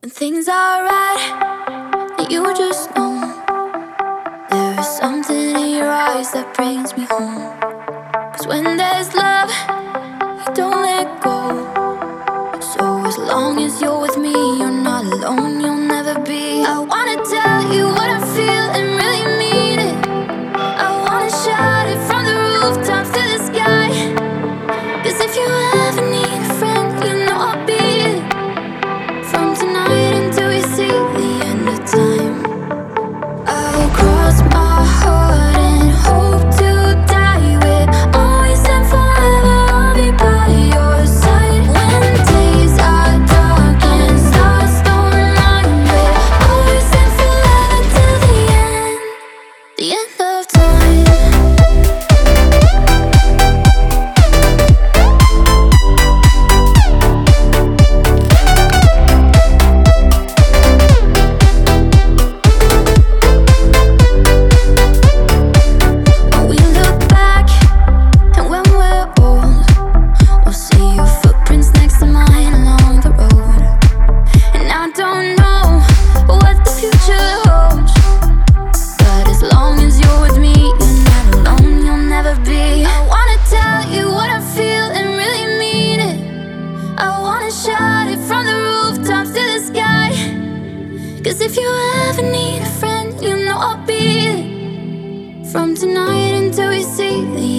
When things are right, you just know there is something in your eyes that brings me home. 'Cause when there's love, you don't let go. So as long as you're with me, you're not alone, you'll never be. I wanna tell you what I feel and really mean it. I wanna shout it from the rooftops to the sky. 'Cause if you ever need a friend, you know I'll be it. From tonight until we see the end of time, I'll cross my heart and hope to die with. Always and forever, I'll be by your side. When days are dark and stars don't line with. Always and forever till the end of time. Shout it from the rooftops to the sky. 'Cause if you ever need a friend, you know I'll be it. From tonight until we see the